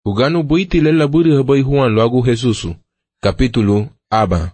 Uganu buiti lela buri habai Juan loagu Jesusu. Capítulo Aba.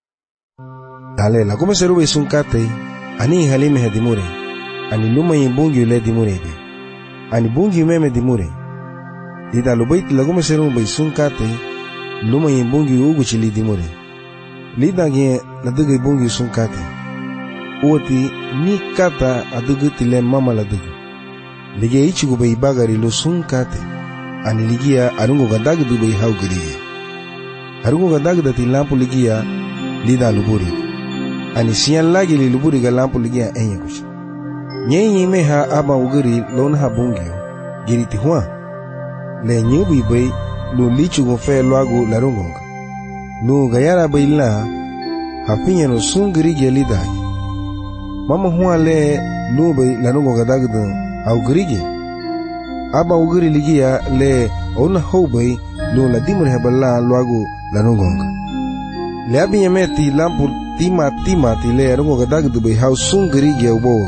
Dale la come seru be sunkate ani halime hadimure ani luma yimbungi le dimurebe ani bungi meme dimure ida lo bait la come seru be sunkate luma yimbungi ugu chili dimure lida ge la duge bungi sunkate oti ni kata adugu tile mama la dugu lige ichigu be bagari lo sunkate ani ligia arungo gadag du be haugri arungo gadag da tilampu ligia lida luburi ani siyan lagi li luburi ga lampu ligia enye kush nyenyi meha aba ugiri lon ha bungio giriti huwa le nyubi bay lu lichu go fe lagu larungonga lu gayara bay la hapinya no sungiri gelida mama huwa le lu bay larungonga dagdo au grige aba ugiri ligia le ona hobay lu la dimur heballa lagu larungonga le abinya meti lampu tima tile arungo gadag du be hau sungri ge ubo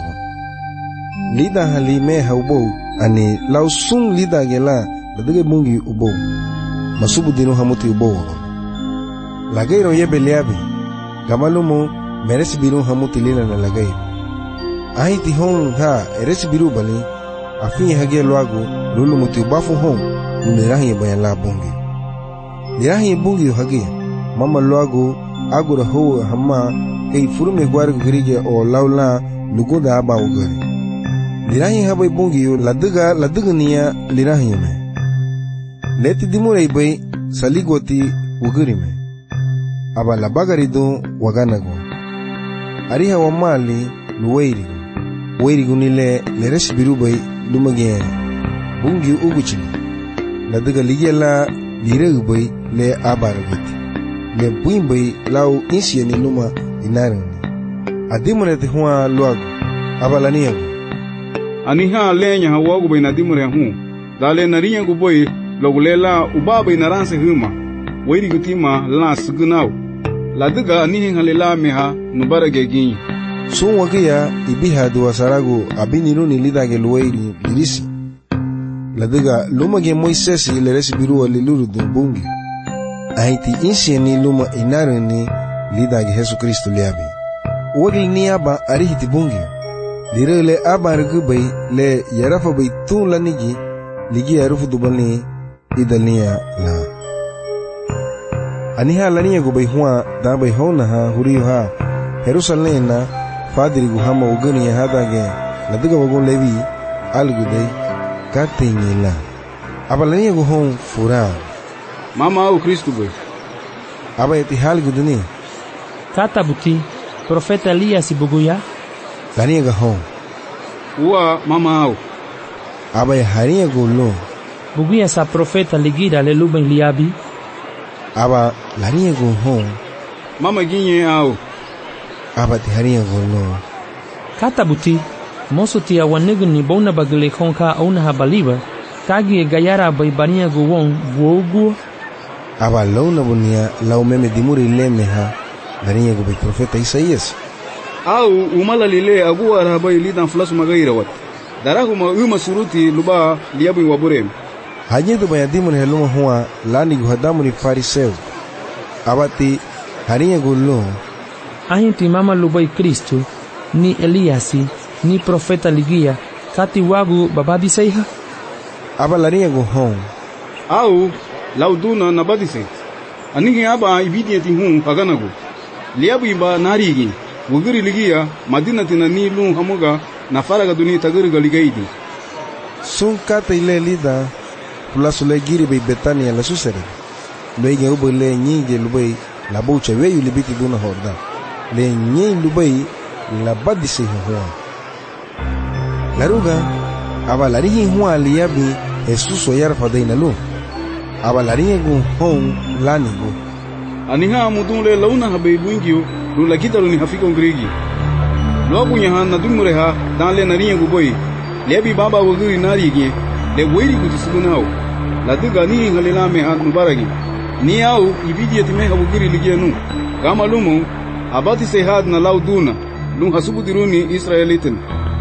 lida halime haubo ani lau sung lida gela dadige mungi ubo masubu dinu hamuti ubo lagairo yebe leabi gamalumu meresi biru hamuti lila na lagairo ahiti hon ha eresi biru bali afi hage loago lulu muti ubafu hon unirahi bayan la bungi lirahi bungi hage mama loago agura ho hamma kay furume gwar grige o laula lugoda aba ugari lirahi habay bungi laduga niya lirahi me leti dimure bay saligoti ugari me aba labagari do waganago ariha wamali luweirigu nile leres biru bay lumage bungi uguchi laduga ligela liregu bay le abaragoti le buimbay lau insia ni luma inarani adimure te huwa luagu abalaniagu aniha lenya hawagu bay nadimure hu dale nariyagu boy logulela ubaba inaranse huma wairi gutima la sugunau laduga anihin halela meha nubarage gin sun wagiya ibiha duwasaragu abiniru ni lidage luwairi lirisi laduga lumage moisesi leresi biruwa liluru bungi ahiti insi ni luma inarani lidage Jesu Kristo liabi wagli ni aba arihiti bungi lirele aba rgubay le yarafa bay tun lanigi ligi arufu dubani idalniya la aniha laniya gubay huwa dabay hona ha huriyo ha Jerusalem na fadiri guhama ugani ya hadage laduga wagon levi alguday katenyila aba laniya guhon fura mama au Kristo boy aba eti hal guduni kata buti profeta Elias buguya laniya gahon uwa mama au aba ya hariya gullo buguya sa profeta ligira le luben liabi aba laniya guhon mama ginye au aba ti hariya gullo kata buti mosu tia wanegni bona bagle konka ona habaliba tagi gayara bay bania guwon guogu aba launa bunia lau meme dimuri lemeha laniya gubay profeta Isaías au umala lile aguwa rabai lidan flasu magaira wat darahuma uma suruti luba liabu waburem hajedu bayadimun heluma huwa lani guhadamuni fariseu abati hariya gullo ahinti mama lubai Kristo ni Eliasi ni profeta ligia kati wagu babadi seiha aba laniya guhon au lauduna nabadise anigi aba ibidiyati hun paganago liabu iba narigi wugiri ligia madinatina ni lun hamuga na faraga duni tagirga ligaidi sun kata ile lida plus le giri be Betania la susere lege ubo le nyige lubai la boucha weyu libiti duna horda le nyi lubai la badise huwa laruga aba larihi huwa liabi Jesus yarfa deina lu aba larigu hon lanigu aniha mudunle launa habe bungio lu lagita lu ni hafiko ngrigi lobunya hanna dumureha dale narigu boy lebi baba wuguri narigi le weiri kutisubunao la duga ni ngalela me han mubaragi ni au ibidiyati me wuguri ligenu kama lumu abati sehad na lauduna lu hasubu diruni Israelitin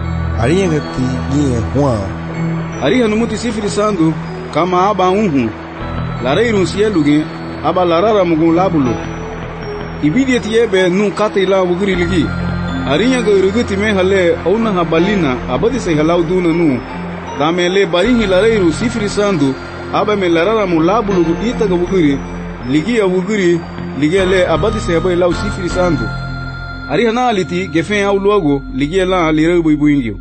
ariengati ni huwa ariha numuti sifiri sandu kama aba unhu lareirun sieluge aba larara mugun labulo. Ibidiet yebe nun kate la wugri ligi. Arinya go irugiti me hale auna habalina abadi se halau duna nu. Dame le barihi lareiru sifri sandu aba me larara mu labulo ita go wugri ligi wugri ligi le abadi se habai lau sifri sandu. Ari hana aliti gefen au luago ligi la lireu buingio.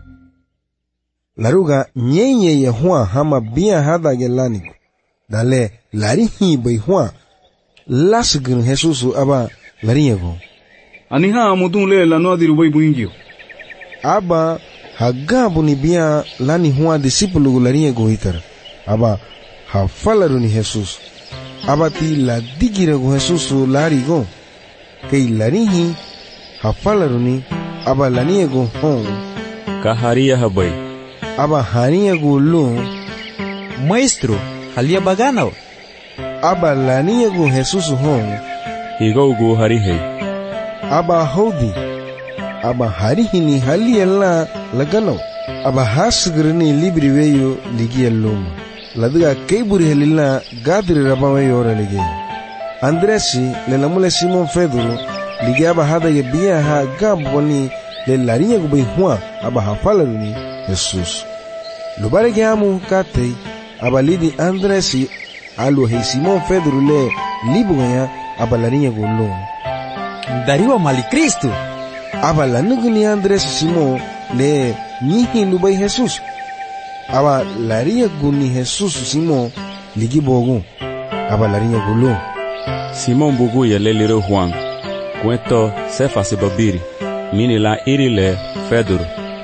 Laruga nyenye ya hua hama bia hada gelani. Dale larihi bai hua lasgin Jesusu aba lariego. Aniha mudun le la no adiru bai buingio. Aba hagabu ni bia lani hua disipulu lariego hitar. Aba hafalaru ni Jesus. Aba ti la digirego Jesusu larigo. Kei larihi hafalaru ni aba laniego hon. Kaharia habai. Aba haniego lo. Maestro, halia baganao. Aba laniego Jesusu hon. Higaugu harihei. Aba hodi. Aba harihi ni halia la lagano. Aba hasgrini libri weyo ligia loma. Laduga keiburi helila gadri rabaweyo ora ligia. Andresi le namule Simon Pedro ligia aba hada ye bia ha gaboni le larinya gubai hua aba hafalaruni Jesus. Lubare kiamu kate aba lidi Andresi alu hei Simon Pedro le libugaya aba larinya gulong. Dariwa mali Kristo. Aba lanuguni Andresi Simon le nihi lubai Jesus. Aba larinya guni Jesus Simon ligi bogu aba larinya gulong. Simon bugu ya le liro Juan. Cuento sefa se babiri. Mini la iri le Pedro.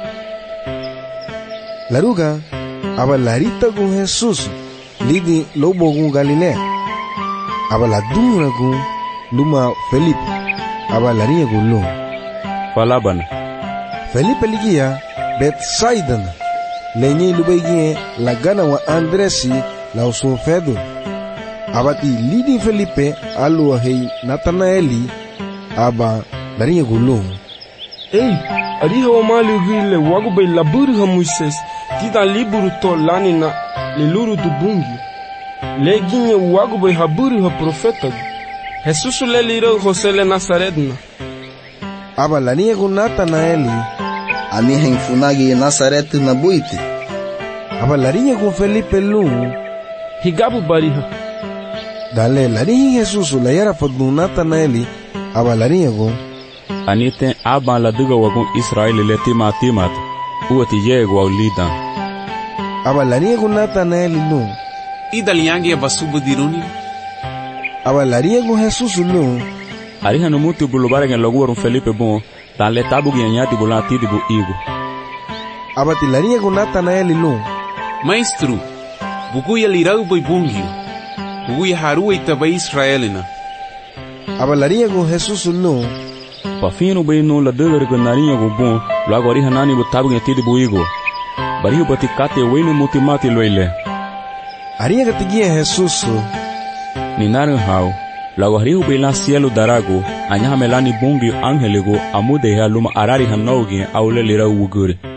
Laruga aba larita gun Jesus lidi lobo gun Galilea. Aba la dunra gun luma Felipe. Aba larinya gun lo. Falabana. Felipe ligia Bethsaida. Lenye lubegie la gana wa Andresi la uso Pedro. Abati lidi Felipe alu hei Nathanaeli aba larinya gun lo. Ei, ariha wa mali ugile wagu bai laburu ha Moises tida liburu to lani na leluru du bungi. Le ginye wagu bai haburu ha profeta. Jesusu le liro Jose le Nazaretna. Aba larinya gun Nathanaeli Ani henfunagi Nazaret na buiti. aba larinya gun Felipe lu. Higabu bariha. Dale larinya Jesusu la yara fadnu Nathanaeli aba larinya gun Anite aba la duga wagun Israeli le timat. Uati yego au lidan. aba larinya gun Nathanaeli lu. Idaliangi ya basubu diruni. Aba larinya gun Jesusu lu. Ariha no mutu bulubare ngen loguwarum Felipe bon. Dan le tabu gianyati bulati dibu igu. Aba ti larinya gun Nathanaeli lu. Maestro, bugu ya lirau bai bungio. Bugu ya harua itabai Israelina. Aba larinya gun Jesusu lu. Pafino bai no la duga gu narinya gu bon. Luago ariha nani bu tabu gianyati dibu igu. Barihu bati kate wene mutimati loile. Arinya katigia Jesusu. Ni narin hao. Luago harihu bai la cielo darago. Anyaha melani bungi angelego amude ya luma arari hanaugi aule lirau wuguri.